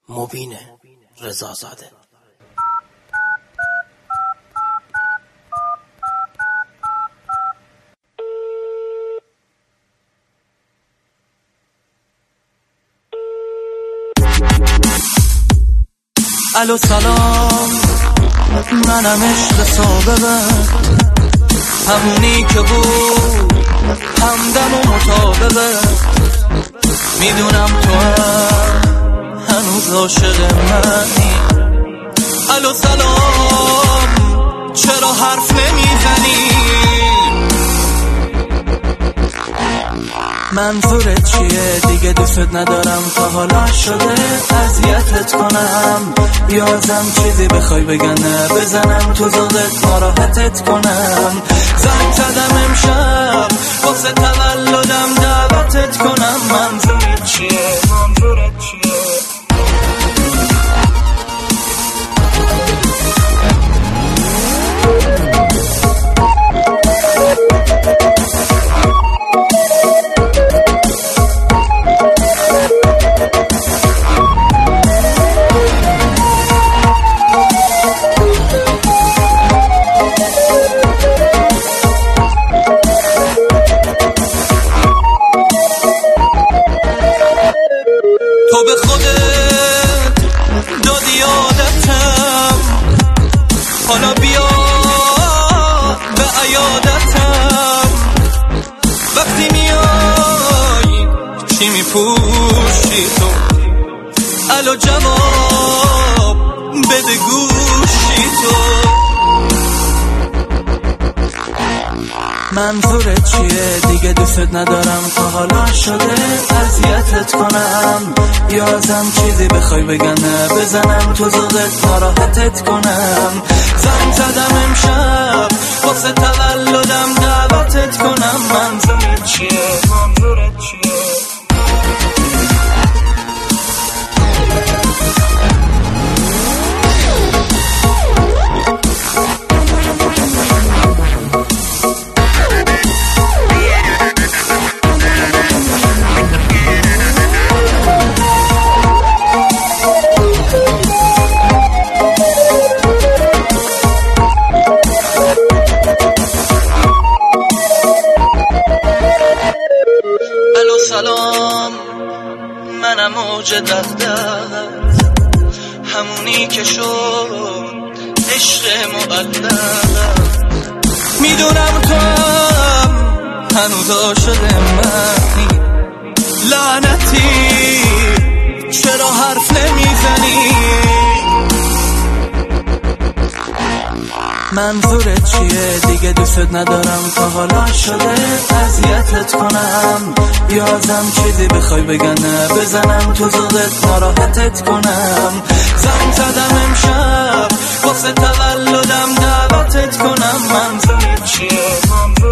مبین رضازاده. الو سلام، منم عشق سابقه، همونی که بود همدم و مطابقه. میدونم تو هنوز عاشق منی. الو سلام، چرا حرف نمیزنی؟ منظورت چیه؟ دیگه دوست ندارم، تا حالا شده اذیتت کنم یا ازم چیزی بخوای بگن بزنم تو زودت ناراحتت کنم. زنگ زدم امشب واسه تولدم دعوتت کنم. منظورت چیه؟ منظورت چیه؟ تو به خودت دادی عادتم، حالا بیا به عیادتم. وقتی میای چی میپوشی تو؟ الو جواب بده گوشی تو. منظورت چیه؟ دیگه دوست ندارم، تا حالا شده اذیتت کنم یا ازم چیزی بخوای بگن بزنم تو زودت ناراحتت کنم. زنگ زدم امشب واسه تولدم دعوتت کنم. منظورت چیه؟ منظورت چیه؟ سلام، منم موج دغدغه، همونی که شد عشق معلقه. میدونم تو هم هنوز عاشق منی. لعنتی چرا حرف نمیزنی؟ منظورت چیه؟ دیگه دوست ندارم، تا حالا شده اذیتت کنم یا ازم چیزی بخوای بگن بزنم تو زودت ناراحتت کنم. زنگ زدم امشب واسه تولدم دعوتت کنم. منظورت چیه؟